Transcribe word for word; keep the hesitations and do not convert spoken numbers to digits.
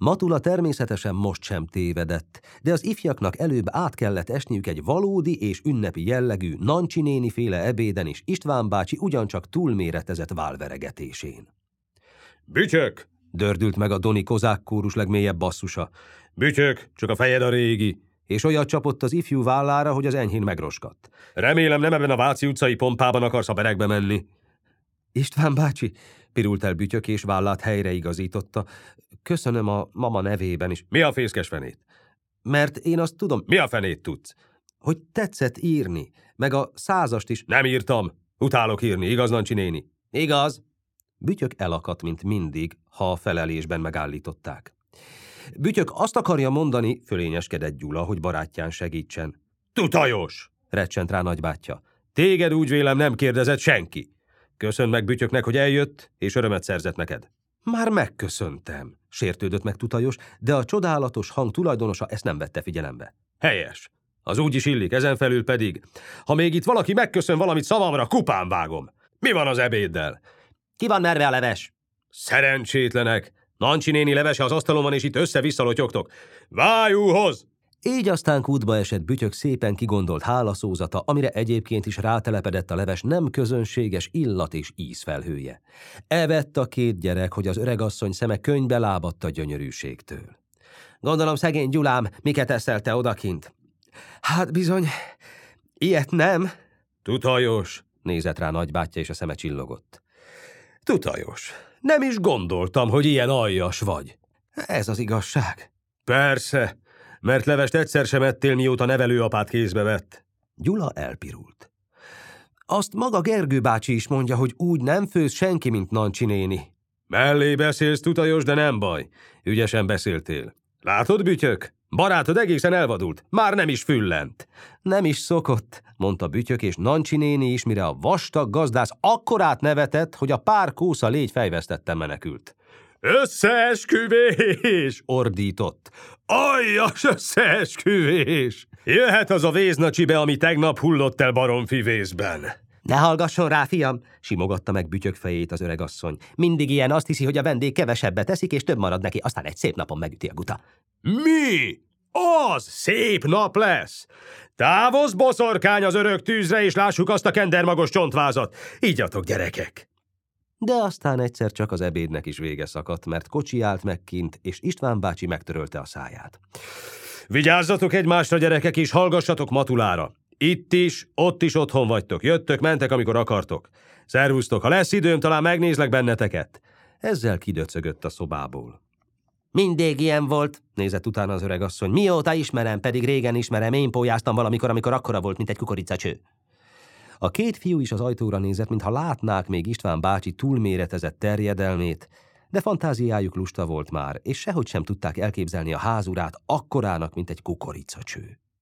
Matula természetesen most sem tévedett, de az ifjaknak előbb át kellett esniük egy valódi és ünnepi jellegű Nancsi néni féle ebéden és István bácsi ugyancsak túlméretezett válveregetésén. Bütyök! Dördült meg a doni kozák kórus legmélyebb basszusa. Bütyök, csak a fejed a régi! És olyat csapott az ifjú vállára, hogy az enyhén megroskadt. Remélem nem ebben a Váci utcai pompában akarsz a berekbe menni. István bácsi, pirult el Bütyök és vállát helyreigazította. Köszönöm a mama nevében is. Mi a fészkes fenét? Mert én azt tudom... Mi a fenét tudsz? Hogy tetszett írni, meg a százast is. Nem írtam. Utálok írni, igaz, Nancsi néni? Igaz. Bütyök elakadt, mint mindig, ha a felelésben megállították. Bütyök azt akarja mondani, fölényeskedett Gyula, hogy barátján segítsen. Tutajos! Recsent rá nagybátyja. Téged úgy vélem nem kérdezett senki. Köszönd meg Bütyöknek, hogy eljött, és örömet szerzett neked. Már megköszöntem, sértődött meg Tutajos, de a csodálatos hang tulajdonosa ezt nem vette figyelembe. Helyes. Az úgy is illik, ezen felül pedig. Ha még itt valaki megköszön valamit szavamra, kupán vágom. Mi van az ebéddel? Ki van merve a leves? Szerencsétlenek. Nancsi néni levese az asztalon van, és itt össze-vissza lotyogtok. Vájúhoz! Így aztán kútba esett Bütyök szépen kigondolt hálaszózata, amire egyébként is rátelepedett a leves nem közönséges illat és ízfelhője. Evett a két gyerek, hogy az öregasszony szeme könybe lábadt a gyönyörűségtől. Gondolom, szegény Gyulám, miket eszel te odakint? Hát bizony, ilyet nem. Tutajos, nézett rá nagybátyja, és a szeme csillogott. Tutajos, nem is gondoltam, hogy ilyen aljas vagy. Ez az igazság. Persze, mert levest egyszer sem ettél, mióta nevelőapád kézbe vett. Gyula elpirult. Azt maga Gergő bácsi is mondja, hogy úgy nem főz senki, mint Nancsi néni. Mellé beszélsz, Tutajos, de nem baj. Ügyesen beszéltél. Látod, Bütyök? Barátod egészen elvadult, már nem is füllent. Nem is szokott, mondta Bütyök, és Nancsi néni is, mire a vastag gazdász akkorát nevetett, hogy a pár kósza légy fejvesztetten menekült. Összeesküvés! Ordított. Aljas összeesküvés! Jöhet az a véznacsibe, ami tegnap hullott el baromfi vészben. Ne hallgasson rá, fiam, simogatta meg Bütyök fejét az öregasszony. Mindig ilyen, azt hiszi, hogy a vendég kevesebbet teszik, és több marad neki, aztán egy szép napon megüti a guta. Mi? Az szép nap lesz! Távozz, boszorkány, az örök tűzre, és lássuk azt a kendermagos csontvázat. Ígyatok, gyerekek! De aztán egyszer csak az ebédnek is vége szakadt, mert kocsi állt meg kint, és István bácsi megtörölte a száját. Vigyázzatok egymásra, gyerekek, és hallgassatok Matulára. Itt is, ott is otthon vagytok. Jöttök, mentek, amikor akartok. Szervusztok, ha lesz időm, talán megnézlek benneteket. Ezzel kidöcögött a szobából. Mindig ilyen volt, nézett utána az öregasszony. Mióta ismerem, pedig régen ismerem, én pólyáztam valamikor, amikor akkora volt, mint egy kukoricacső. A két fiú is az ajtóra nézett, mintha látnák még István bácsi túlméretezett terjedelmét, de fantáziájuk lusta volt már, és sehogy sem tudták elképzelni a házurát akkorának, mint egy kukoricacső.